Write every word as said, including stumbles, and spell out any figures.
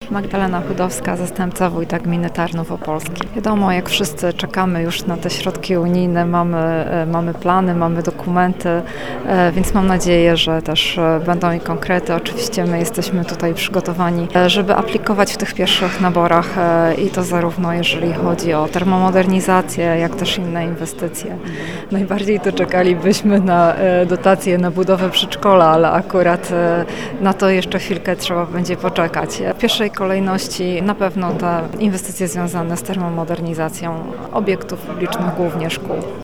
Magdalena Chudowska, zastępca wójta gminy Tarnów Opolski. Wiadomo, jak wszyscy czekamy już na te środki unijne, mamy, mamy plany, mamy dokumenty, więc mam nadzieję, że też będą i konkrety. Oczywiście my jesteśmy tutaj przygotowani, żeby aplikować w tych pierwszych naborach i to zarówno jeżeli chodzi o termomodernizację, jak też inne inwestycje. Najbardziej to czekalibyśmy na dotacje na budowę przedszkola, ale akurat na to jeszcze chwilkę trzeba będzie poczekać. W pierwszej kolejności na pewno te inwestycje związane z termomodernizacją obiektów publicznych, głównie szkół.